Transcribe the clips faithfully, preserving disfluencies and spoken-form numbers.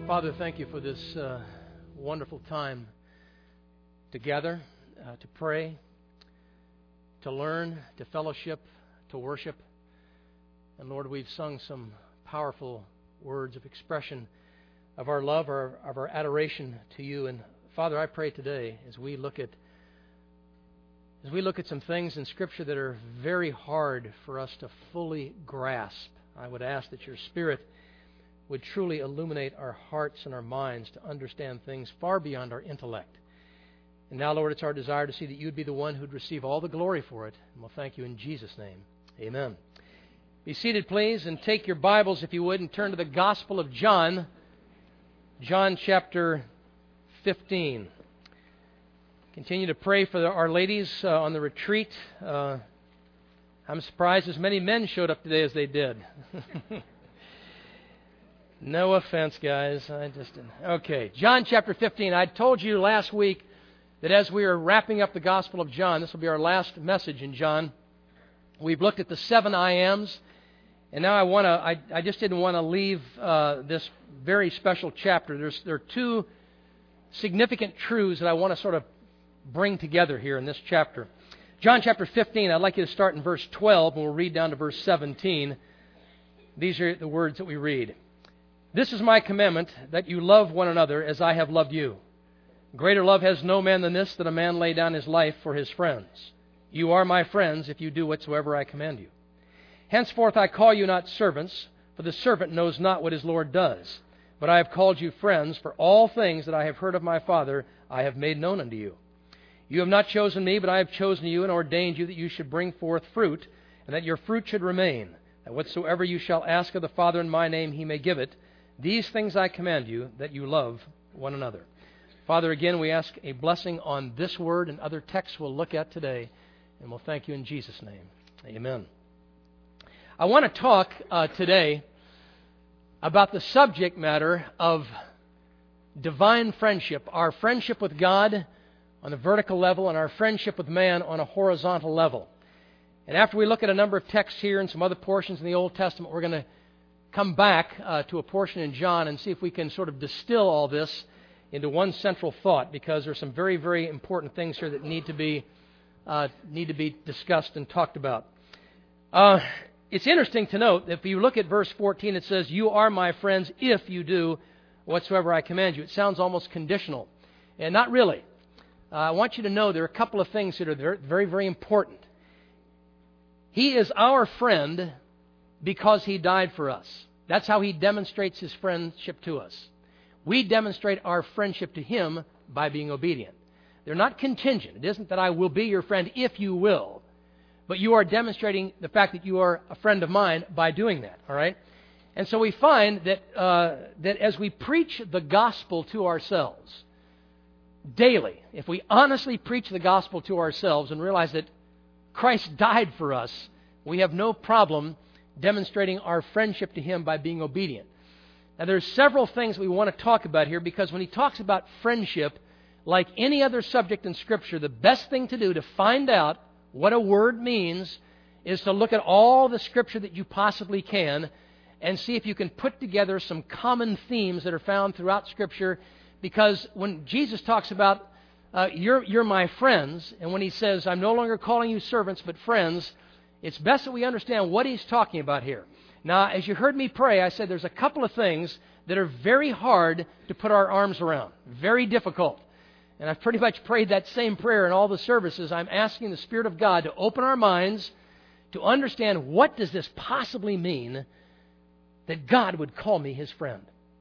Father, thank you for this uh, wonderful time together, uh, to pray, to learn, to fellowship, to worship. And Lord, we've sung some powerful words of expression of our love, or of our adoration to you. And Father, I pray today as we look at as we look at some things in Scripture that are very hard for us to fully grasp, I would ask that your Spirit would truly illuminate our hearts and our minds to understand things far beyond our intellect. And now, Lord, it's our desire to see that you'd be the one who'd receive all the glory for it. And we'll thank you in Jesus' name. Amen. Be seated, please, and take your Bibles, if you would, and turn to the Gospel of John, John chapter fifteen. Continue to pray for our ladies uh, on the retreat. Uh, I'm surprised as many men showed up today as they did. No offense, guys. I just didn't. Okay, John chapter fifteen. I told you last week that as we are wrapping up the Gospel of John, this will be our last message in John. We've looked at the seven I Ams, and now I want to. I, I just didn't want to leave uh, this very special chapter. There's there are two significant truths that I want to sort of bring together here in this chapter. John chapter fifteen. I'd like you to start in verse twelve, and we'll read down to verse seventeen. These are the words that we read. This is my commandment, that you love one another as I have loved you. Greater love has no man than this, that a man lay down his life for his friends. You are my friends if you do whatsoever I command you. Henceforth I call you not servants, for the servant knows not what his Lord does. But I have called you friends, for all things that I have heard of my Father I have made known unto you. You have not chosen me, but I have chosen you and ordained you that you should bring forth fruit, and that your fruit should remain, that whatsoever you shall ask of the Father in my name he may give it. These things I command you, that you love one another. Father, again, we ask a blessing on this word and other texts we'll look at today, and we'll thank you in Jesus' name. Amen. I want to talk uh, today about the subject matter of divine friendship, our friendship with God on a vertical level and our friendship with man on a horizontal level. And after we look at a number of texts here and some other portions in the Old Testament, we're going to come back uh, to a portion in John and see if we can sort of distill all this into one central thought, because there's some very, very important things here that need to be uh, need to be discussed and talked about. Uh, it's interesting to note that if you look at verse fourteen, it says, "You are my friends if you do whatsoever I command you." It sounds almost conditional, and not really. Uh, I want you to know there are a couple of things that are very, very important. He is our friend because He died for us. That's how He demonstrates His friendship to us. We demonstrate our friendship to Him by being obedient. They're not contingent. It isn't that I will be your friend if you will, but you are demonstrating the fact that you are a friend of mine by doing that, all right? And so we find that uh, that as we preach the gospel to ourselves daily, if we honestly preach the gospel to ourselves and realize that Christ died for us, we have no problem demonstrating our friendship to Him by being obedient. Now, there's several things we want to talk about here, because when he talks about friendship, like any other subject in Scripture, the best thing to do to find out what a word means is to look at all the Scripture that you possibly can and see if you can put together some common themes that are found throughout Scripture. Because when Jesus talks about, uh, you're, you're my friends, and when He says, I'm no longer calling you servants but friends, it's best that we understand what He's talking about here. Now, as you heard me pray, I said there's a couple of things that are very hard to put our arms around, very difficult. And I've pretty much prayed that same prayer in all the services. I'm asking the Spirit of God to open our minds to understand, what does this possibly mean that God would call me His friend?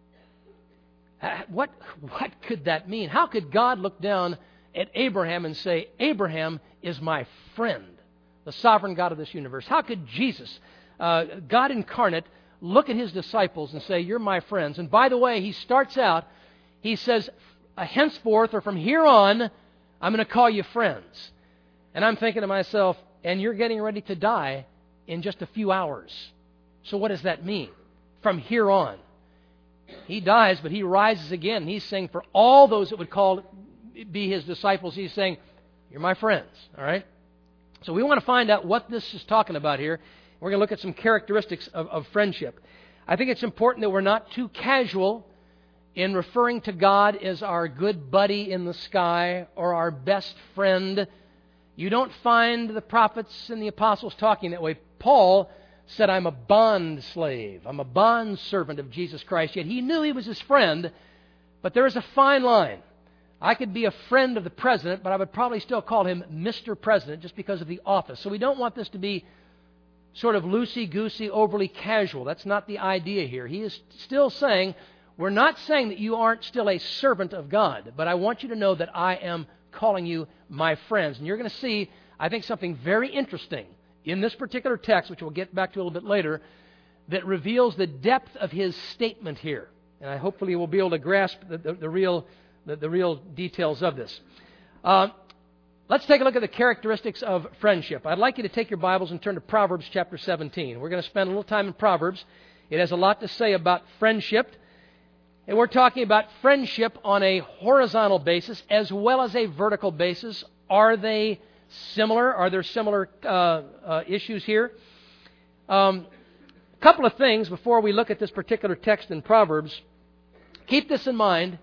What, what could that mean? How could God look down at Abraham and say, Abraham is my friend, the sovereign God of this universe? How could Jesus, uh, God incarnate, look at His disciples and say, you're my friends? And by the way, He starts out, He says, henceforth, or from here on, I'm going to call you friends. And I'm thinking to myself, and you're getting ready to die in just a few hours. So what does that mean? From here on. He dies, but He rises again. He's saying for all those that would call be His disciples, He's saying, you're my friends. All right? So we want to find out what this is talking about here. We're going to look at some characteristics of, of friendship. I think it's important that we're not too casual in referring to God as our good buddy in the sky or our best friend. You don't find the prophets and the apostles talking that way. Paul said, I'm a bond slave. I'm a bond servant of Jesus Christ. Yet he knew he was his friend, but there is a fine line. I could be a friend of the president, but I would probably still call him Mister President just because of the office. So we don't want this to be sort of loosey-goosey, overly casual. That's not the idea here. He is still saying, we're not saying that you aren't still a servant of God, but I want you to know that I am calling you my friends. And you're going to see, I think, something very interesting in this particular text, which we'll get back to a little bit later, that reveals the depth of his statement here. And I hopefully will be able to grasp the, the, the real the, the real details of this. Uh, let's take a look at the characteristics of friendship. I'd like you to take your Bibles and turn to Proverbs chapter seventeen. We're going to spend a little time in Proverbs. It has a lot to say about friendship. And we're talking about friendship on a horizontal basis as well as a vertical basis. Are they similar? Are there similar uh, uh, issues here? Um, a couple of things before we look at this particular text in Proverbs. Keep this in mind.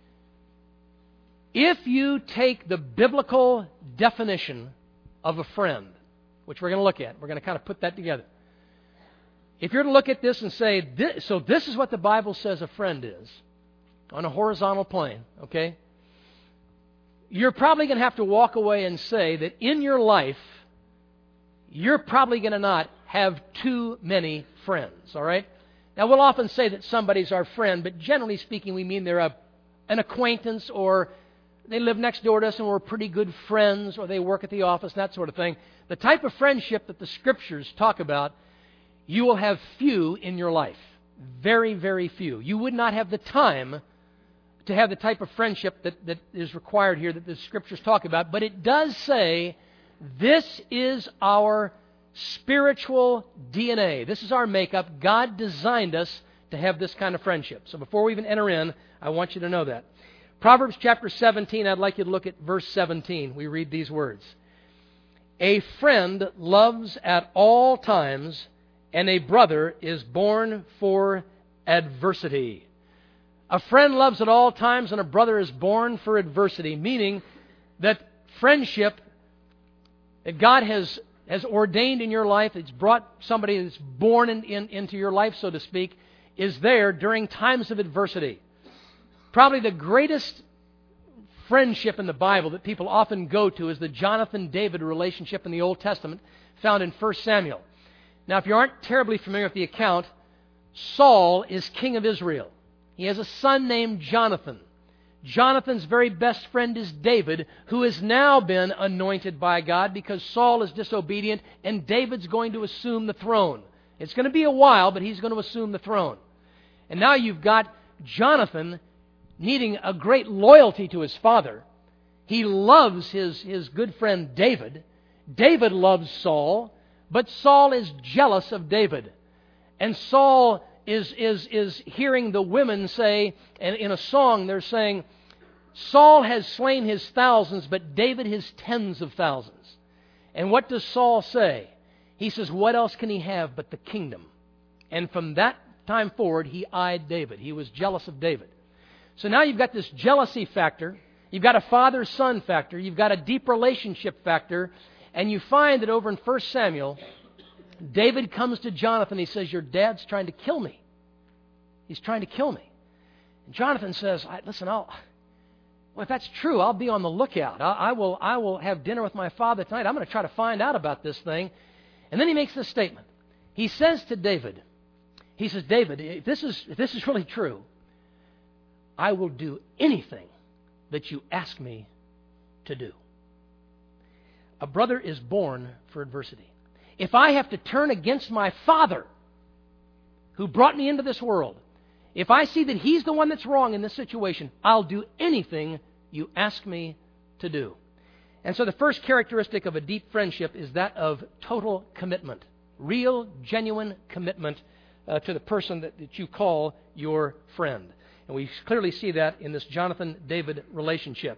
If you take the biblical definition of a friend, which we're going to look at, we're going to kind of put that together. If you're to look at this and say, this, so this is what the Bible says a friend is, on a horizontal plane, okay? You're probably going to have to walk away and say that in your life, you're probably going to not have too many friends, all right? Now, we'll often say that somebody's our friend, but generally speaking, we mean they're a, an acquaintance, or they live next door to us and we're pretty good friends, or they work at the office, that sort of thing. The type of friendship that the Scriptures talk about, you will have few in your life. Very, very few. You would not have the time to have the type of friendship that, that is required here that the Scriptures talk about. But it does say this is our spiritual D N A. This is our makeup. God designed us to have this kind of friendship. So before we even enter in, I want you to know that. Proverbs chapter seventeen, I'd like you to look at verse seventeen. We read these words. A friend loves at all times, and a brother is born for adversity. A friend loves at all times, and a brother is born for adversity, meaning that friendship that God has, has ordained in your life, it's brought somebody that's born in, in, into your life, so to speak, is there during times of adversity. Probably the greatest friendship in the Bible that people often go to is the Jonathan-David relationship in the Old Testament, found in First Samuel. Now, if you aren't terribly familiar with the account, Saul is king of Israel. He has a son named Jonathan. Jonathan's very best friend is David, who has now been anointed by God because Saul is disobedient, and David's going to assume the throne. It's going to be a while, but he's going to assume the throne. And now you've got Jonathan needing a great loyalty to his father. He loves his, his good friend David. David loves Saul. But Saul is jealous of David. And Saul is, is, is hearing the women say, and in a song they're saying, Saul has slain his thousands, but David his tens of thousands. And what does Saul say? He says, what else can he have but the kingdom? And from that time forward, he eyed David. He was jealous of David. So now you've got this jealousy factor. You've got a father-son factor. You've got a deep relationship factor. And you find that over in First Samuel, David comes to Jonathan. He says, your dad's trying to kill me. He's trying to kill me. And Jonathan says, listen, I'll, well, if that's true, I'll be on the lookout. I, I will I will have dinner with my father tonight. I'm going to try to find out about this thing. And then he makes this statement. He says to David, he says, David, if this is, if this is really true, I will do anything that you ask me to do. A brother is born for adversity. If I have to turn against my father who brought me into this world, if I see that he's the one that's wrong in this situation, I'll do anything you ask me to do. And so the first characteristic of a deep friendship is that of total commitment. Real, genuine commitment uh, to the person that, that you call your friend. And we clearly see that in this Jonathan-David relationship.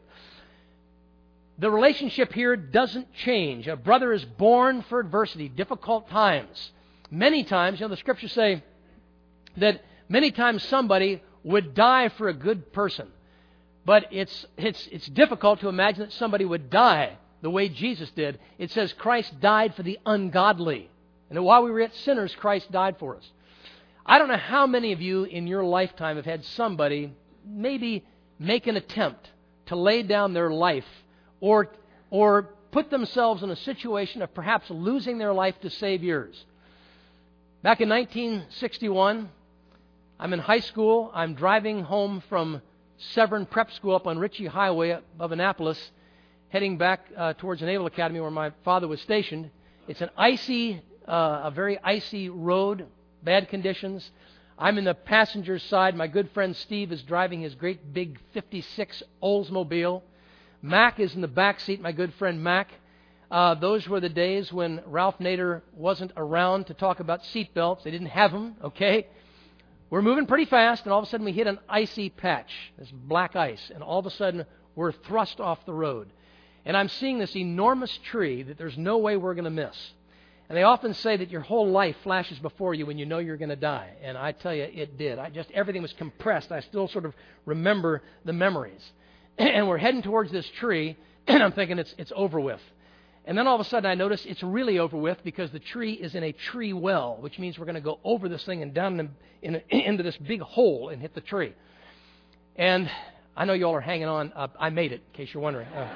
The relationship here doesn't change. A brother is born for adversity, difficult times. Many times, you know, the Scriptures say that many times somebody would die for a good person. But it's, it's, it's difficult to imagine that somebody would die the way Jesus did. It says Christ died for the ungodly. And that while we were yet sinners, Christ died for us. I don't know how many of you in your lifetime have had somebody maybe make an attempt to lay down their life or, or put themselves in a situation of perhaps losing their life to save yours. Back in nineteen sixty-one, I'm in high school. I'm driving home from Severn Prep School up on Ritchie Highway above Annapolis, heading back uh, towards the Naval Academy where my father was stationed. It's an icy, uh, a very icy road, bad conditions. I'm in the passenger side. My good friend Steve is driving his great big fifty-six Oldsmobile. Mac is in the back seat, my good friend Mac. Uh, those were the days when Ralph Nader wasn't around to talk about seat belts. They didn't have them, okay? We're moving pretty fast, and all of a sudden we hit an icy patch, this black ice, and all of a sudden we're thrust off the road. And I'm seeing this enormous tree that there's no way we're going to miss. And they often say that your whole life flashes before you when you know you're going to die. And I tell you, it did. I just everything was compressed. I still sort of remember the memories. And we're heading towards this tree, and I'm thinking it's it's over with. And then all of a sudden I notice it's really over with because the tree is in a tree well, which means we're going to go over this thing and down in, in, into this big hole and hit the tree. And I know you all are hanging on. Uh, I made it, in case you're wondering. Uh,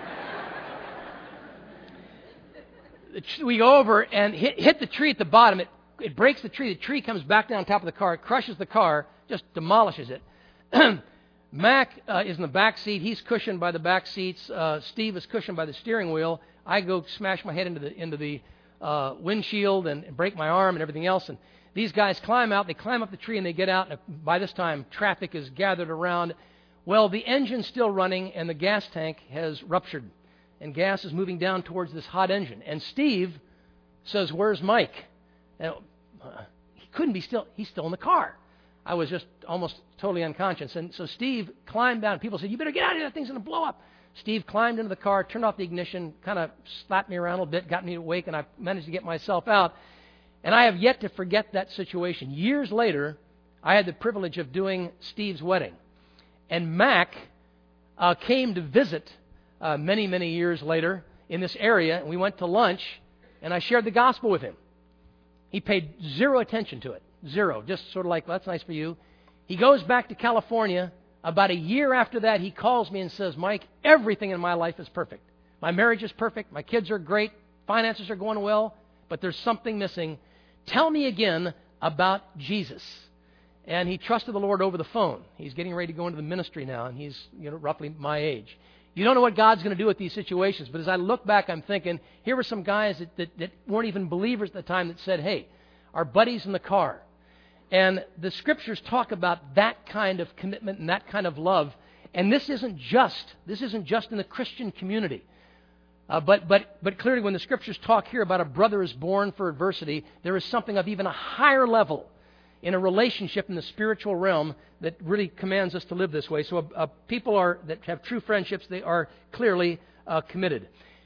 we go over and hit, hit the tree at the bottom. It, it breaks the tree. The tree comes back down on top of the car. It crushes the car, just demolishes it. Mac uh, is in the back seat. He's cushioned by the back seats. Uh, Steve is cushioned by the steering wheel. I go smash my head into the into the uh, windshield and, and break my arm and everything else. And these guys climb out. They climb up the tree and they get out. And by this time, traffic is gathered around. Well, the engine's still running and the gas tank has ruptured. And gas is moving down towards this hot engine. And Steve says, "Where's Mike?" And, uh, he couldn't be still. He's still in the car. I was just almost totally unconscious. And so Steve climbed down. People said, "You better get out of here. That thing's going to blow up." Steve climbed into the car, turned off the ignition, kind of slapped me around a little bit, got me awake, and I managed to get myself out. And I have yet to forget that situation. Years later, I had the privilege of doing Steve's wedding. And Mac uh, came to visit uh, many, many years later in this area, and we went to lunch, and I shared the gospel with him. He paid zero attention to it. Zero. Just sort of like, well, that's nice for you. He goes back to California. About a year after that, he calls me and says, "Mike, everything in my life is perfect. My marriage is perfect. My kids are great. Finances are going well. But there's something missing. Tell me again about Jesus." And he trusted the Lord over the phone. He's getting ready to go into the ministry now, and he's you know roughly my age. You don't know what God's going to do with these situations. But as I look back, I'm thinking, here were some guys that, that, that weren't even believers at the time that said, "Hey, our buddy's in the car." And the Scriptures talk about that kind of commitment and that kind of love. And this isn't just this isn't just in the Christian community. Uh, but but but clearly when the Scriptures talk here about a brother is born for adversity, there is something of even a higher level in a relationship in the spiritual realm that really commands us to live this way. So uh, uh, people are that have true friendships, they are clearly uh, committed.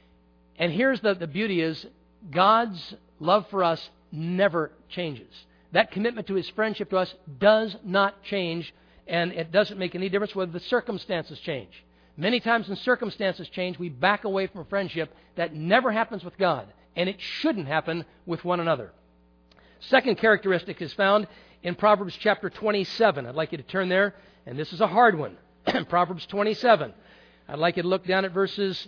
And here's the, the beauty is God's love for us never changes. That commitment to His friendship to us does not change, and it doesn't make any difference whether the circumstances change. Many times when circumstances change, we back away from a friendship. That never happens with God, and it shouldn't happen with one another. Second characteristic is found in Proverbs chapter twenty-seven. I'd like you to turn there, and this is a hard one. Proverbs twenty-seven. I'd like you to look down at verses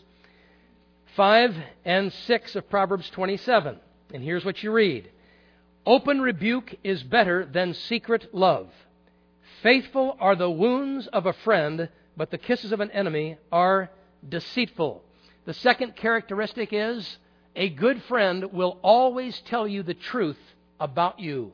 five and six of Proverbs twenty-seven. And here's what you read. "Open rebuke is better than secret love. Faithful are the wounds of a friend, but the kisses of an enemy are deceitful." The second characteristic is a good friend will always tell you the truth about you.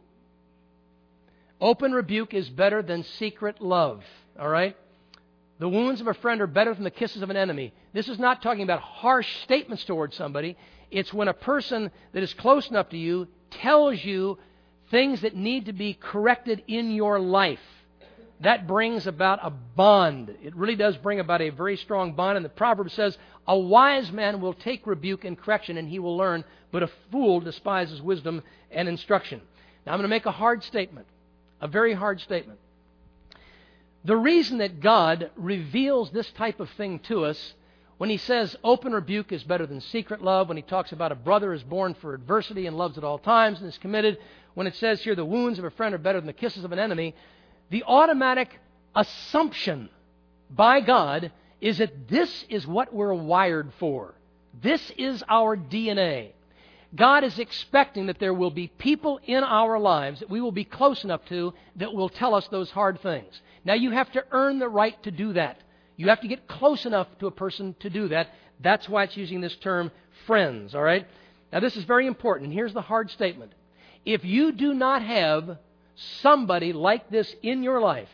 Open rebuke is better than secret love. All right? The wounds of a friend are better than the kisses of an enemy. This is not talking about harsh statements towards somebody. It's when a person that is close enough to you tells you things that need to be corrected in your life. That brings about a bond. It really does bring about a very strong bond. And the proverb says, "A wise man will take rebuke and correction, and he will learn, but a fool despises wisdom and instruction." Now I'm going to make a hard statement, a very hard statement. The reason that God reveals this type of thing to us, when He says open rebuke is better than secret love, when He talks about a brother is born for adversity and loves at all times and is committed, when it says here the wounds of a friend are better than the kisses of an enemy, the automatic assumption by God is that this is what we're wired for. This is our D N A. God is expecting that there will be people in our lives that we will be close enough to that will tell us those hard things. Now, you have to earn the right to do that. You have to get close enough to a person to do that. That's why it's using this term, friends, all right? Now, this is very important. Here's the hard statement. If you do not have somebody like this in your life,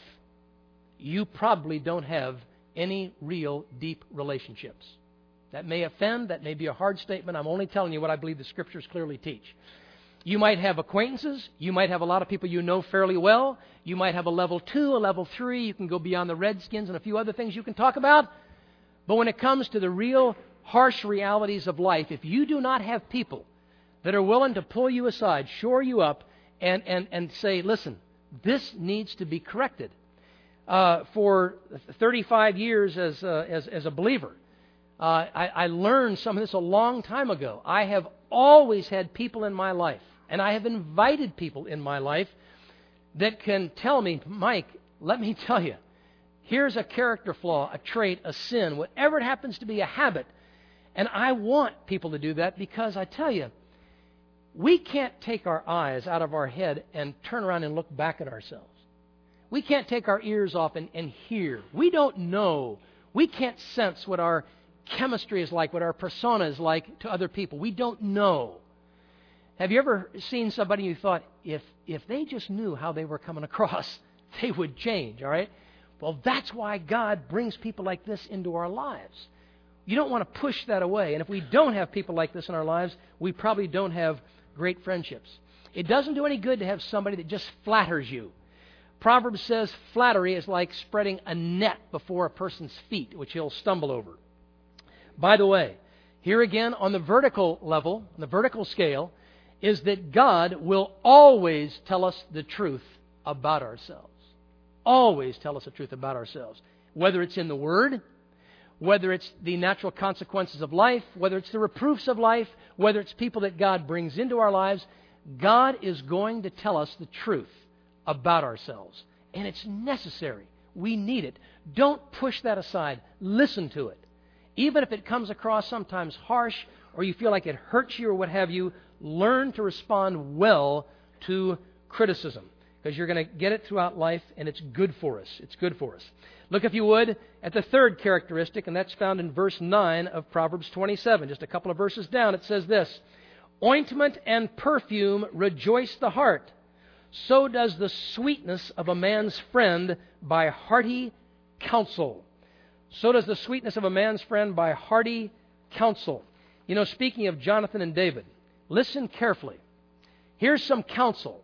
you probably don't have any real deep relationships. That may offend. That may be a hard statement. I'm only telling you what I believe the Scriptures clearly teach. You might have acquaintances. You might have a lot of people you know fairly well. You might have a level two, a level three. You can go beyond the Redskins and a few other things you can talk about. But when it comes to the real harsh realities of life, if you do not have people that are willing to pull you aside, shore you up, and, and, and say, listen, this needs to be corrected. Uh, for thirty-five years as, uh, as, as a believer, uh, I, I learned some of this a long time ago. I have always had people in my life, and I have invited people in my life that can tell me, Mike, let me tell you, here's a character flaw, a trait, a sin, whatever it happens to be, a habit. And I want people to do that because I tell you, we can't take our eyes out of our head and turn around and look back at ourselves. We can't take our ears off and, and hear. We don't know. We can't sense what our chemistry is like, what our persona is like to other people. We don't know. Have you ever seen somebody you thought, if if they just knew how they were coming across, they would change, all right? Well, that's why God brings people like this into our lives. You don't want to push that away. And if we don't have people like this in our lives, we probably don't have great friendships. It doesn't do any good to have somebody that just flatters you. Proverbs says flattery is like spreading a net before a person's feet, which he'll stumble over. By the way, here again on the vertical level, on the vertical scale, is that God will always tell us the truth about ourselves. Always tell us the truth about ourselves. Whether it's in the Word, whether it's the natural consequences of life, whether it's the reproofs of life, whether it's people that God brings into our lives, God is going to tell us the truth about ourselves. And it's necessary. We need it. Don't push that aside. Listen to it. Even if it comes across sometimes harsh or you feel like it hurts you or what have you, learn to respond well to criticism because you're going to get it throughout life and it's good for us. It's good for us. Look, if you would, at the third characteristic, and that's found in verse nine of Proverbs twenty-seven. Just a couple of verses down, it says this, ointment and perfume rejoice the heart. So does the sweetness of a man's friend by hearty counsel. So does the sweetness of a man's friend by hearty counsel. You know, speaking of Jonathan and David, listen carefully. Here's some counsel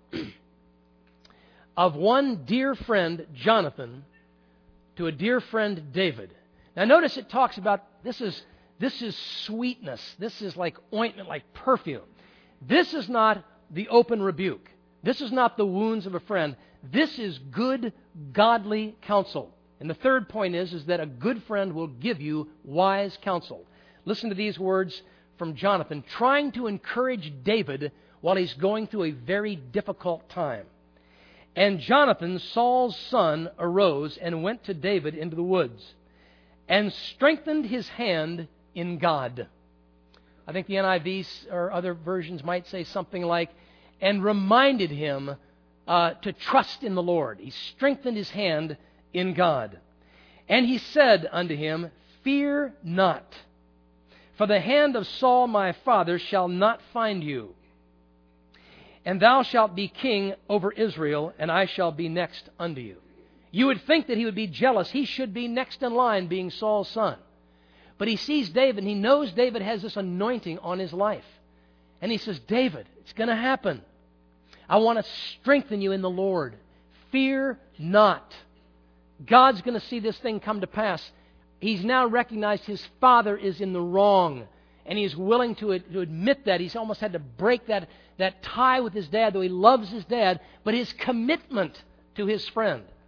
of one dear friend, Jonathan, to a dear friend, David. Now notice it talks about, this is, this is sweetness. This is like ointment, like perfume. This is not the open rebuke. This is not the wounds of a friend. This is good, godly counsel. And the third point is, is that a good friend will give you wise counsel. Listen to these words from Jonathan, trying to encourage David while he's going through a very difficult time. And Jonathan, Saul's son, arose and went to David into the woods and strengthened his hand in God. I think the N I V or other versions might say something like, and reminded him uh, to trust in the Lord. He strengthened his hand in God. And he said unto him, fear not, for the hand of Saul my father shall not find you. And thou shalt be king over Israel, and I shall be next unto you. You would think that he would be jealous. He should be next in line, being Saul's son. But he sees David, and he knows David has this anointing on his life. And he says, David, it's going to happen. I want to strengthen you in the Lord. Fear not. God's going to see this thing come to pass. He's now recognized his father is in the wrong. And he's willing to, to admit that. He's almost had to break that, that tie with his dad, though he loves his dad, but his commitment to his friend.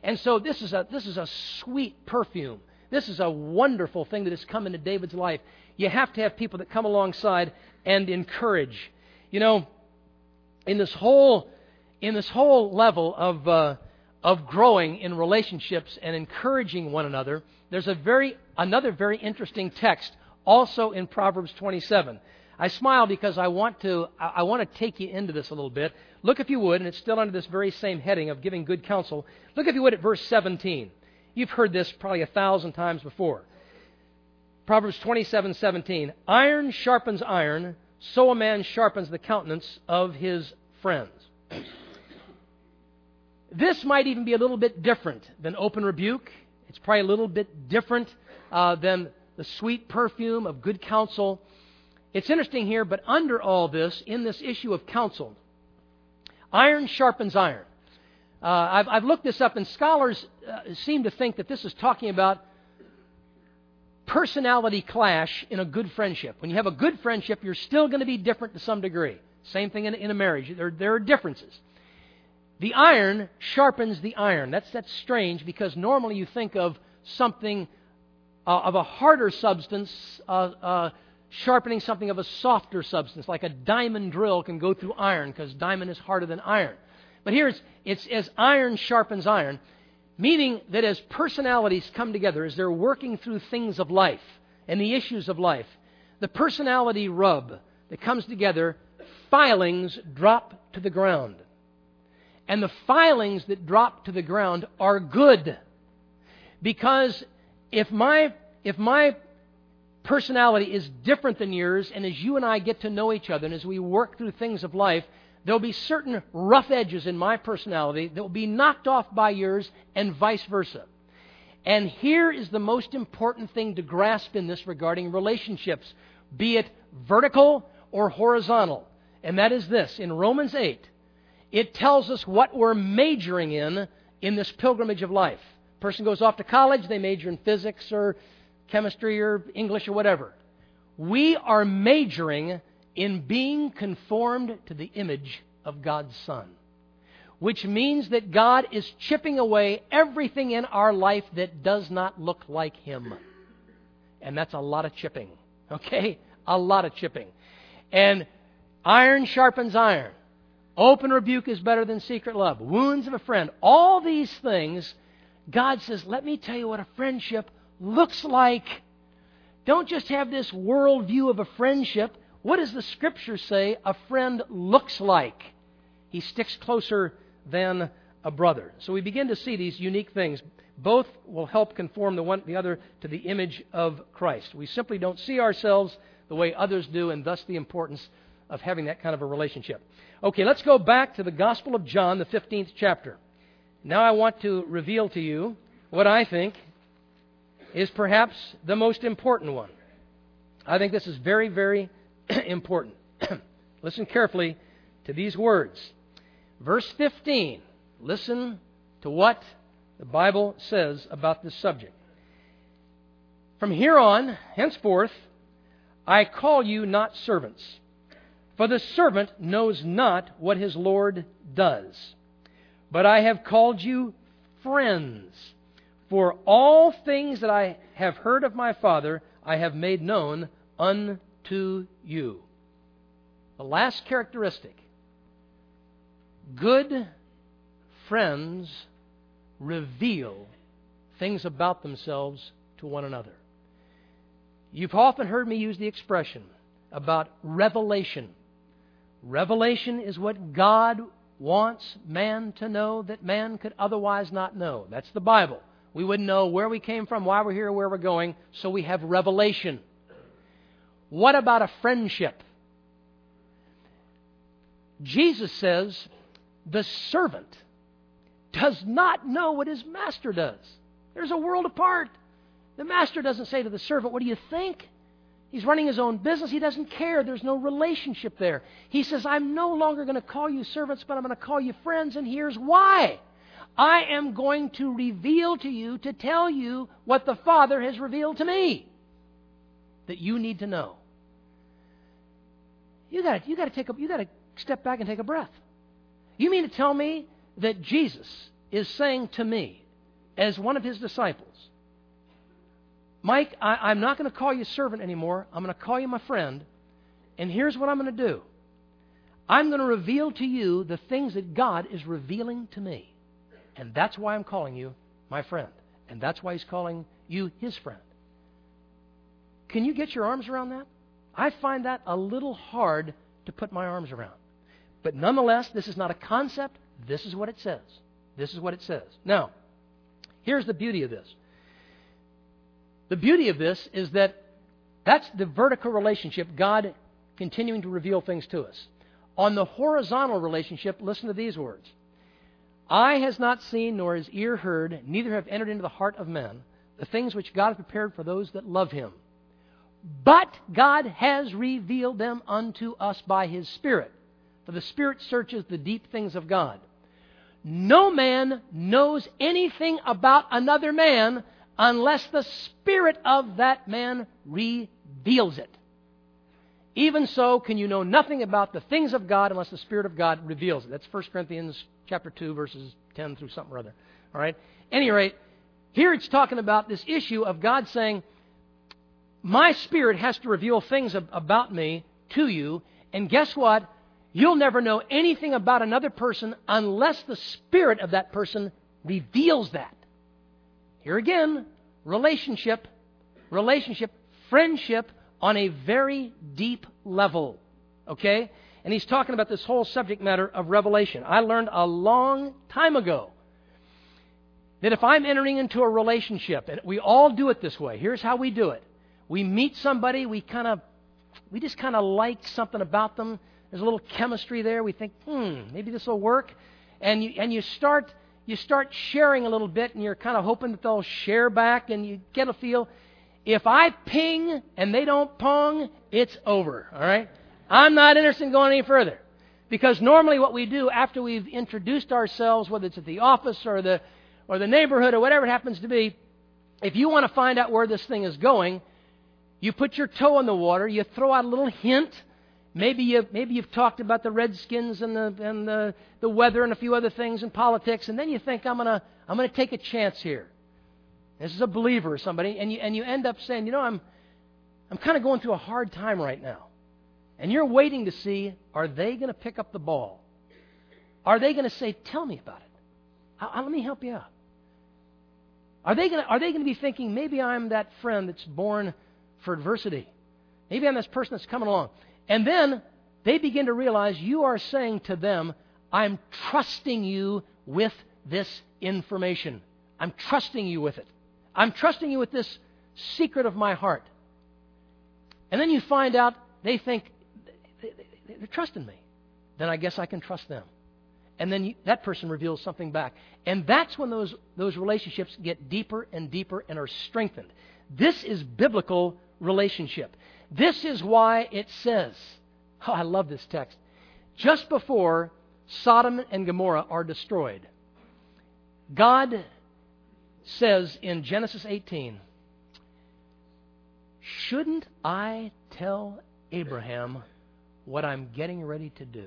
And so this is a this is a sweet perfume. This is a wonderful thing that has come into David's life. You have to have people that come alongside and encourage. You know, in this whole in this whole level of uh, of growing in relationships and encouraging one another, there's a very another very interesting text also in Proverbs twenty-seven. I smile because I want to I want to take you into this a little bit. Look, if you would, and it's still under this very same heading of giving good counsel. Look, if you would, at verse seventeen. You've heard this probably a thousand times before. Proverbs twenty-seven seventeen. Iron sharpens iron, so a man sharpens the countenance of his friends. This might even be a little bit different than open rebuke. It's probably a little bit different uh, than the sweet perfume of good counsel. It's interesting here, but under all this, in this issue of counsel, iron sharpens iron. Uh, I've, I've looked this up, and scholars uh, seem to think that this is talking about personality clash in a good friendship. When you have a good friendship, you're still going to be different to some degree. Same thing in, in a marriage. There, there are differences. The iron sharpens the iron. That's, that's strange, because normally you think of something uh, of a harder substance uh, uh, sharpening something of a softer substance, like a diamond drill can go through iron, because diamond is harder than iron. But here it's, it's as iron sharpens iron, meaning that as personalities come together, as they're working through things of life and the issues of life, the personality rub that comes together, filings drop to the ground. And the filings that drop to the ground are good. Because if my if my personality is different than yours, and as you and I get to know each other, and as we work through things of life, there'll be certain rough edges in my personality that will be knocked off by yours, and vice versa. And here is the most important thing to grasp in this regarding relationships, be it vertical or horizontal. And that is this. In Romans eight, it tells us what we're majoring in in this pilgrimage of life. Person goes off to college, they major in physics or chemistry or English or whatever. We are majoring in being conformed to the image of God's Son, which means that God is chipping away everything in our life that does not look like Him. And that's a lot of chipping, okay? A lot of chipping. And iron sharpens iron. Open rebuke is better than secret love. Wounds of a friend. All these things, God says, let me tell you what a friendship looks like. Don't just have this world view of a friendship. What does the Scripture say a friend looks like? He sticks closer than a brother. So we begin to see these unique things. Both will help conform the one the other to the image of Christ. We simply don't see ourselves the way others do, and thus the importance of having that kind of a relationship. Okay, let's go back to the Gospel of John, the fifteenth chapter. Now I want to reveal to you what I think is perhaps the most important one. I think this is very, very important. Listen carefully to these words. Verse fifteen. Listen to what the Bible says about this subject. From here on, henceforth, I call you not servants, for the servant knows not what his Lord does. But I have called you friends, for all things that I have heard of my Father, I have made known unto you. The last characteristic. Good friends reveal things about themselves to one another. You've often heard me use the expression about revelation. Revelation is what God wants man to know that man could otherwise not know. That's the Bible. We wouldn't know where we came from, why we're here, where we're going, so we have revelation. What about a friendship? Jesus says the servant does not know what his master does. There's a world apart. The master doesn't say to the servant, what do you think? He's running his own business. He doesn't care. There's no relationship there. He says, I'm no longer going to call you servants, but I'm going to call you friends, and here's why. I am going to reveal to you, to tell you what the Father has revealed to me that you need to know. You got you got to take a, you got to step back and take a breath. You mean to tell me that Jesus is saying to me as one of his disciples, Mike, I, I'm not going to call you servant anymore. I'm going to call you my friend. And here's what I'm going to do. I'm going to reveal to you the things that God is revealing to me. And that's why I'm calling you my friend. And that's why he's calling you his friend. Can you get your arms around that? I find that a little hard to put my arms around. But nonetheless, this is not a concept. This is what it says. This is what it says. Now, here's the beauty of this. The beauty of this is that that's the vertical relationship, God continuing to reveal things to us. On the horizontal relationship, listen to these words. Eye has not seen, nor has ear heard, neither have entered into the heart of men, the things which God has prepared for those that love him. But God has revealed them unto us by his Spirit. For the Spirit searches the deep things of God. No man knows anything about another man unless the Spirit of that man reveals it. Even so, can you know nothing about the things of God unless the Spirit of God reveals it. That's First Corinthians chapter two, verses ten through something or other. All right? At any rate, here it's talking about this issue of God saying, my Spirit has to reveal things about me to you, and guess what? You'll never know anything about another person unless the Spirit of that person reveals that. Here again, relationship, relationship, friendship on a very deep level. Okay? And he's talking about this whole subject matter of revelation. I learned a long time ago that if I'm entering into a relationship, and we all do it this way, here's how we do it. We meet somebody, we kind of, we just kind of like something about them. There's a little chemistry there. We think, hmm, maybe this will work. And you, and you start, you start sharing a little bit, and you're kind of hoping that they'll share back, and you get a feel. If I ping and they don't pong, it's over. All right? I'm not interested in going any further. Because normally what we do after we've introduced ourselves, whether it's at the office or the or the neighborhood or whatever it happens to be, if you want to find out where this thing is going, you put your toe in the water, you throw out a little hint. Maybe you maybe you've talked about the Redskins and the and the, the weather and a few other things in politics, and then you think I'm gonna I'm gonna take a chance here. This is a believer or somebody, and you and you end up saying, you know, I'm I'm kind of going through a hard time right now. And you're waiting to see, are they going to pick up the ball? Are they going to say, tell me about it? I'll, I'll, let me help you out. Are they going to, are they going to be thinking, maybe I'm that friend that's born for adversity. Maybe I'm this person that's coming along. And then they begin to realize you are saying to them, I'm trusting you with this information. I'm trusting you with it. I'm trusting you with this secret of my heart. And then you find out they think, they're trusting me. Then I guess I can trust them. And then you, that person reveals something back. And that's when those, those relationships get deeper and deeper and are strengthened. This is biblical relationship. This is why it says, oh, I love this text, just before Sodom and Gomorrah are destroyed, God says in Genesis eighteen, shouldn't I tell Abraham what I'm getting ready to do?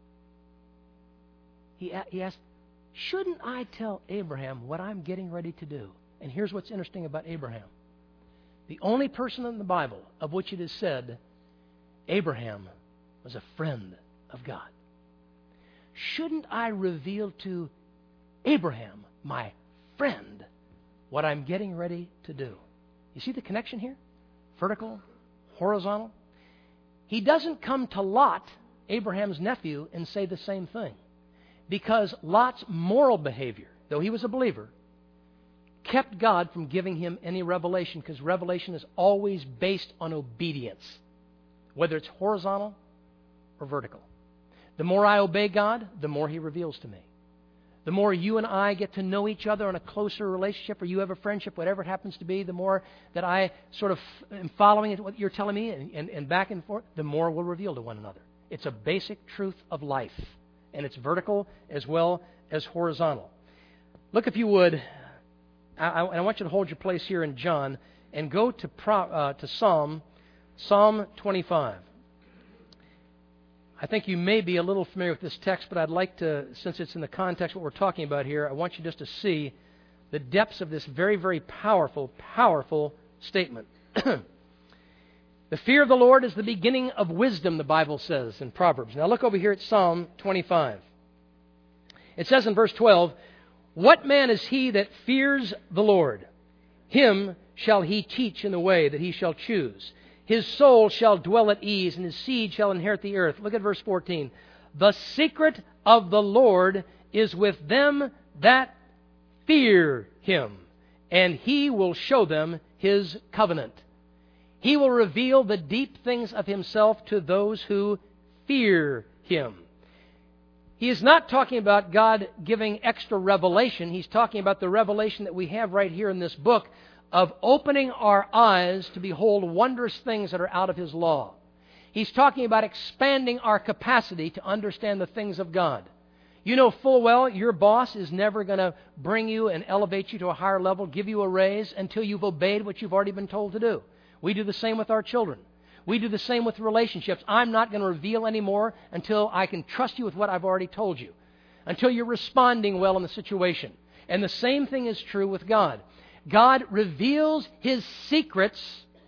He, he asked, shouldn't I tell Abraham what I'm getting ready to do? And here's what's interesting about Abraham. The only person in the Bible of which it is said, Abraham was a friend of God. Shouldn't I reveal to Abraham, my friend, what I'm getting ready to do? You see the connection here? Vertical, horizontal. He doesn't come to Lot, Abraham's nephew, and say the same thing. Because Lot's moral behavior, though he was a believer, kept God from giving him any revelation, because revelation is always based on obedience, whether it's horizontal or vertical. The more I obey God, the more He reveals to me. The more you and I get to know each other in a closer relationship, or you have a friendship, whatever it happens to be, the more that I sort of am following what you're telling me and, and, and back and forth, the more we'll reveal to one another. It's a basic truth of life, and it's vertical as well as horizontal. Look, if you would, I, I want you to hold your place here in John and go to, Pro, uh, to Psalm, Psalm twenty-five. I think you may be a little familiar with this text, but I'd like to, since it's in the context of what we're talking about here, I want you just to see the depths of this very, very powerful, powerful statement. The fear of the Lord is the beginning of wisdom, the Bible says in Proverbs. Now look over here at Psalm twenty-five. It says in verse twelve, "What man is he that fears the Lord? Him shall he teach in the way that he shall choose. His soul shall dwell at ease, and his seed shall inherit the earth." Look at verse fourteen. "The secret of the Lord is with them that fear him, and he will show them his covenant." He will reveal the deep things of himself to those who fear him. He is not talking about God giving extra revelation. He's talking about the revelation that we have right here in this book of opening our eyes to behold wondrous things that are out of His law. He's talking about expanding our capacity to understand the things of God. You know full well your boss is never going to bring you and elevate you to a higher level, give you a raise until you've obeyed what you've already been told to do. We do the same with our children. We do the same with relationships. I'm not going to reveal any more until I can trust you with what I've already told you, until you're responding well in the situation. And the same thing is true with God. God reveals His secrets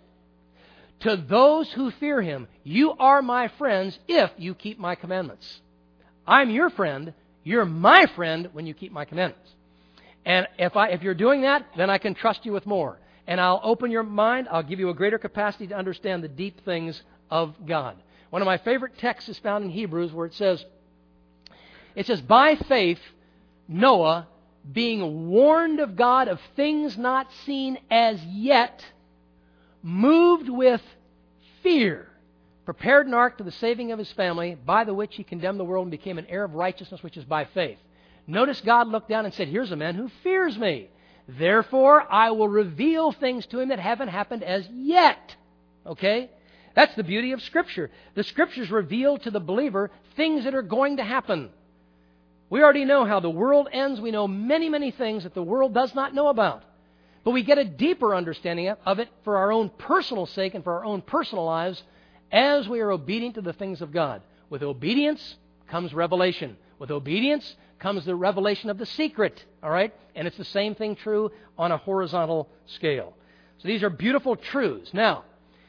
to those who fear Him. You are my friends if you keep my commandments. I'm your friend. You're my friend when you keep my commandments. And if I, if you're doing that, then I can trust you with more. And I'll open your mind. I'll give you a greater capacity to understand the deep things of God. One of my favorite texts is found in Hebrews where it says, it says, "By faith, Noah, being warned of God of things not seen as yet, moved with fear, prepared an ark to the saving of his family, by the which he condemned the world and became an heir of righteousness, which is by faith." Notice God looked down and said, here's a man who fears me. Therefore, I will reveal things to him that haven't happened as yet. Okay? That's the beauty of Scripture. The Scriptures reveal to the believer things that are going to happen. We already know how the world ends. We know many, many things that the world does not know about. But we get a deeper understanding of it for our own personal sake and for our own personal lives as we are obedient to the things of God. With obedience comes revelation. With obedience comes the revelation of the secret, all right? And it's the same thing true on a horizontal scale. So these are beautiful truths. Now,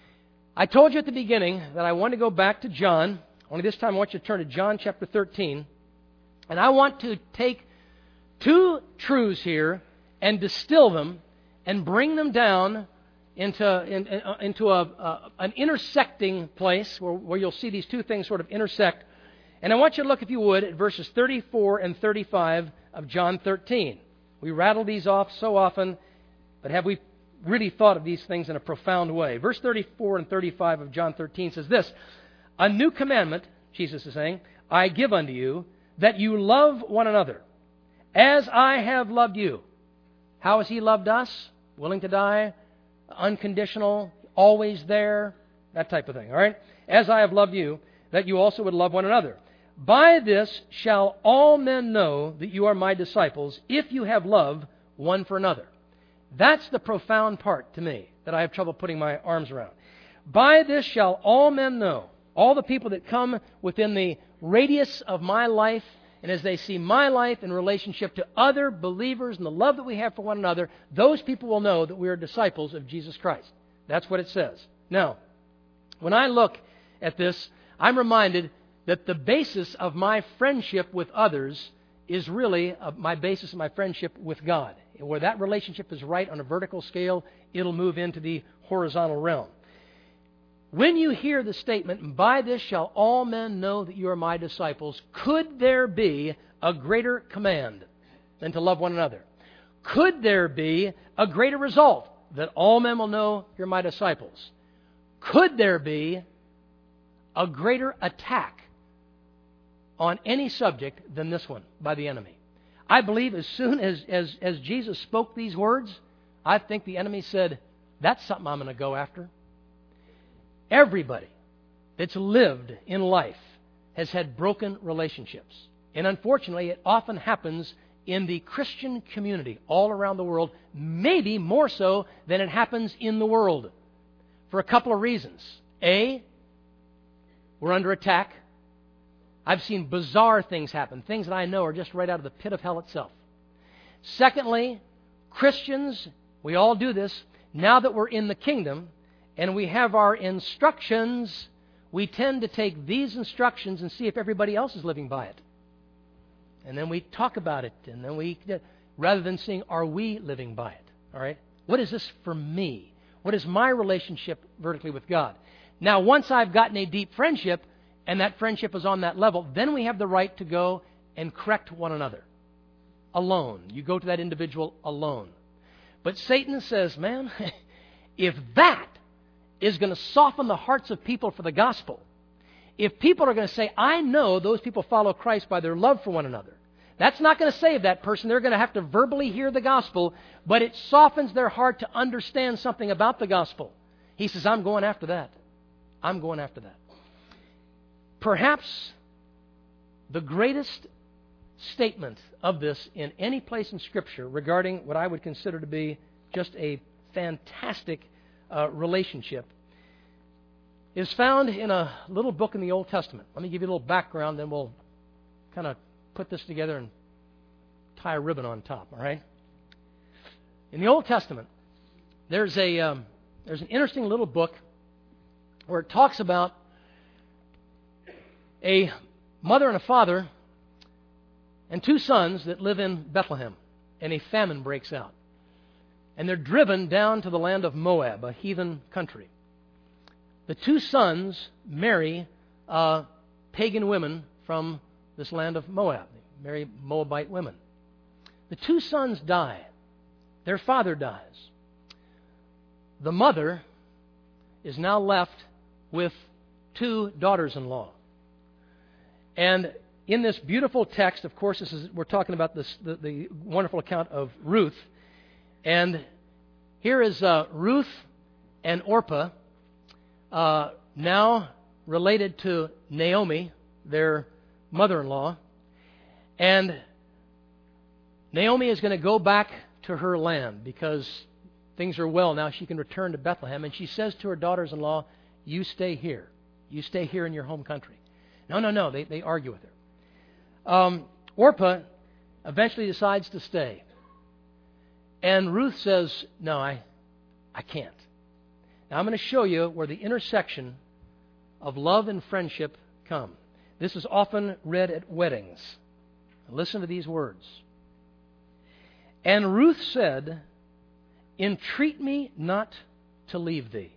I told you at the beginning that I want to go back to John. Only this time I want you to turn to John chapter thirteen. And I want to take two truths here and distill them and bring them down into, in, into a, a, an intersecting place where, where you'll see these two things sort of intersect. And I want you to look, if you would, at verses thirty-four and thirty-five of John thirteen. We rattle these off so often, but have we really thought of these things in a profound way? Verse thirty-four and thirty-five of John thirteen says this, "A new commandment," Jesus is saying, "I give unto you, that you love one another, as I have loved you." How has He loved us? Willing to die, unconditional, always there, that type of thing, all right? "As I have loved you, that you also would love one another. By this shall all men know that you are my disciples, if you have love one for another." That's the profound part to me that I have trouble putting my arms around. By this shall all men know, all the people that come within the radius of my life, and as they see my life in relationship to other believers and the love that we have for one another, those people will know that we are disciples of Jesus Christ. That's what it says. Now, when I look at this, I'm reminded that the basis of my friendship with others is really my basis of my friendship with God. Where that relationship is right on a vertical scale, it'll move into the horizontal realm. When you hear the statement, "By this shall all men know that you are my disciples," could there be a greater command than to love one another? Could there be a greater result that all men will know you're my disciples? Could there be a greater attack on any subject than this one by the enemy? I believe as soon as, as, as Jesus spoke these words, I think the enemy said, that's something I'm going to go after. Everybody that's lived in life has had broken relationships. And unfortunately, it often happens in the Christian community all around the world, maybe more so than it happens in the world, for a couple of reasons. A, we're under attack. I've seen bizarre things happen, things that I know are just right out of the pit of hell itself. Secondly, Christians, we all do this, now that we're in the kingdom and we have our instructions, we tend to take these instructions and see if everybody else is living by it. And then we talk about it, and then we, rather than seeing, are we living by it? All right? What is this for me? What is my relationship vertically with God? Now, once I've gotten a deep friendship, and that friendship is on that level, then we have the right to go and correct one another. Alone. You go to that individual alone. But Satan says, man, if that is going to soften the hearts of people for the gospel, if people are going to say, I know those people follow Christ by their love for one another, that's not going to save that person. They're going to have to verbally hear the gospel, but it softens their heart to understand something about the gospel. He says, I'm going after that. I'm going after that. Perhaps the greatest statement of this in any place in Scripture regarding what I would consider to be just a fantastic uh, relationship is found in a little book in the Old Testament. Let me give you a little background, then we'll kind of put this together and tie a ribbon on top, all right? In the Old Testament, there's a um, there's an interesting little book where it talks about a mother and a father and two sons that live in Bethlehem, and a famine breaks out. And they're driven down to the land of Moab, a heathen country. The two sons marry uh, pagan women from this land of Moab. They marry Moabite women. The two sons die. Their father dies. The mother is now left with two daughters-in-law. And in this beautiful text, of course, this is, we're talking about this, the, the wonderful account of Ruth. And here is uh, Ruth and Orpah, uh, now related to Naomi, their mother-in-law. And Naomi is going to go back to her land because things are well now. She can return to Bethlehem. And she says to her daughters-in-law, you stay here. You stay here in your home country. No, no, no. They, they argue with her. Um, Orpah eventually decides to stay. And Ruth says, no, I, I can't. Now I'm going to show you where the intersection of love and friendship come. This is often read at weddings. Listen to these words. And Ruth said, entreat me not to leave thee,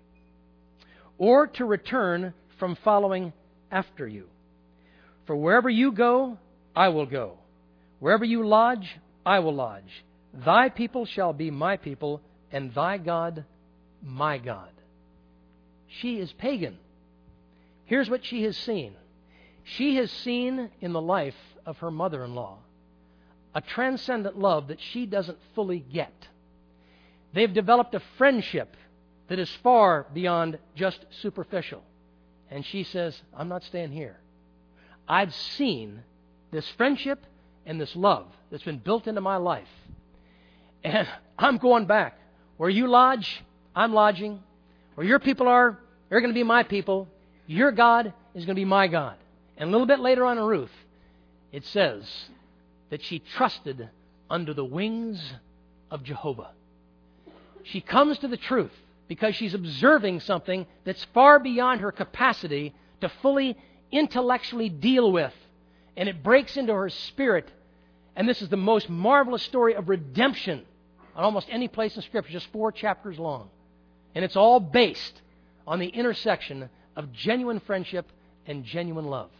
or to return from following after you. For wherever you go, I will go. Wherever you lodge, I will lodge. Thy people shall be my people, and thy God, my God. She is pagan. Here's what she has seen. She has seen in the life of her mother-in-law a transcendent love that she doesn't fully get. They've developed a friendship that is far beyond just superficial. And she says, I'm not staying here. I've seen this friendship and this love that's been built into my life. And I'm going back. Where you lodge, I'm lodging. Where your people are, they're going to be my people. Your God is going to be my God. And a little bit later on in Ruth, it says that she trusted under the wings of Jehovah. She comes to the truth because she's observing something that's far beyond her capacity to fully intellectually deal with. And it breaks into her spirit. And this is the most marvelous story of redemption on almost any place in Scripture, just four chapters long. And it's all based on the intersection of genuine friendship and genuine love.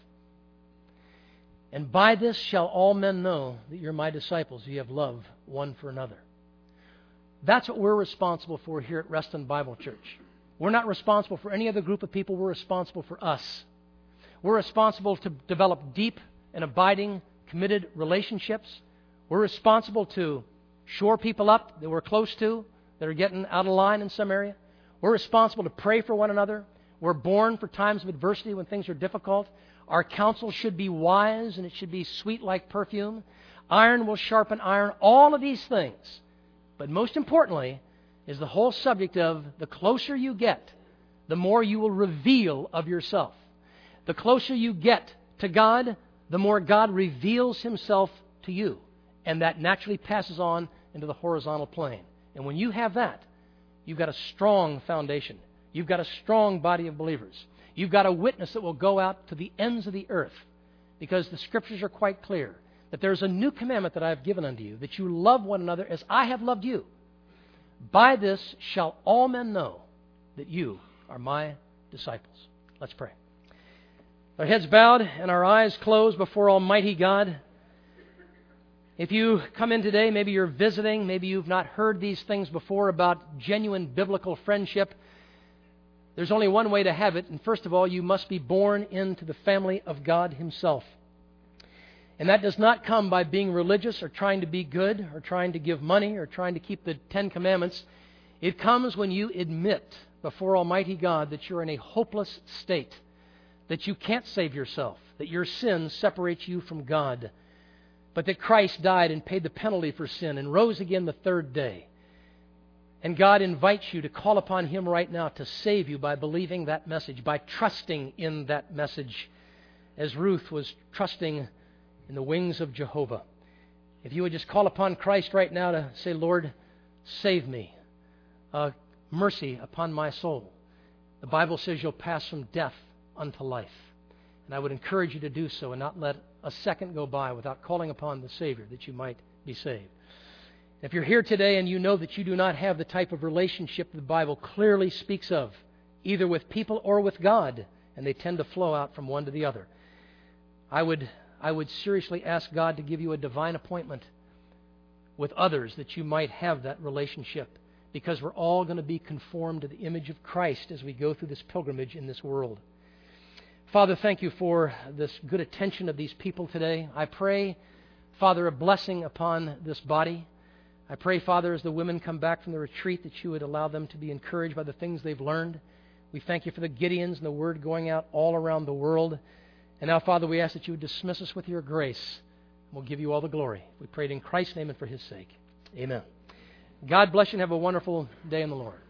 And by this shall all men know that you're my disciples, you have love one for another. That's what we're responsible for here at Reston Bible Church. We're not responsible for any other group of people. We're responsible for us. We're responsible to develop deep and abiding, committed relationships. We're responsible to shore people up that we're close to, that are getting out of line in some area. We're responsible to pray for one another. We're born for times of adversity when things are difficult. Our counsel should be wise, and it should be sweet like perfume. Iron will sharpen iron. All of these things. But most importantly is the whole subject of the closer you get, the more you will reveal of yourself. The closer you get to God, the more God reveals Himself to you. And that naturally passes on into the horizontal plane. And when you have that, you've got a strong foundation. You've got a strong body of believers. You've got a witness that will go out to the ends of the earth, because the Scriptures are quite clear that there's a new commandment that I have given unto you, that you love one another as I have loved you. By this shall all men know that you are my disciples. Let's pray. Our heads bowed and our eyes closed before Almighty God. If you come in today, maybe you're visiting, maybe you've not heard these things before about genuine biblical friendship. There's only one way to have it, and first of all, you must be born into the family of God Himself. And that does not come by being religious or trying to be good or trying to give money or trying to keep the Ten Commandments. It comes when you admit before Almighty God that you're in a hopeless state, that you can't save yourself, that your sin separates you from God, but that Christ died and paid the penalty for sin and rose again the third day. And God invites you to call upon Him right now to save you by believing that message, by trusting in that message, as Ruth was trusting in the wings of Jehovah. If you would just call upon Christ right now to say, Lord, save me. Uh, mercy upon my soul. The Bible says you'll pass from death unto life. And I would encourage you to do so and not let a second go by without calling upon the Savior that you might be saved. If you're here today and you know that you do not have the type of relationship the Bible clearly speaks of, either with people or with God, and they tend to flow out from one to the other, I would I would seriously ask God to give you a divine appointment with others that you might have that relationship, because we're all going to be conformed to the image of Christ as we go through this pilgrimage in this world. Father, thank you for this good attention of these people today. I pray, Father, a blessing upon this body. I pray, Father, as the women come back from the retreat, that you would allow them to be encouraged by the things they've learned. We thank you for the Gideons and the word going out all around the world. And now, Father, we ask that you would dismiss us with your grace. We'll give you all the glory. We pray it in Christ's name and for His sake. Amen. God bless you and have a wonderful day in the Lord.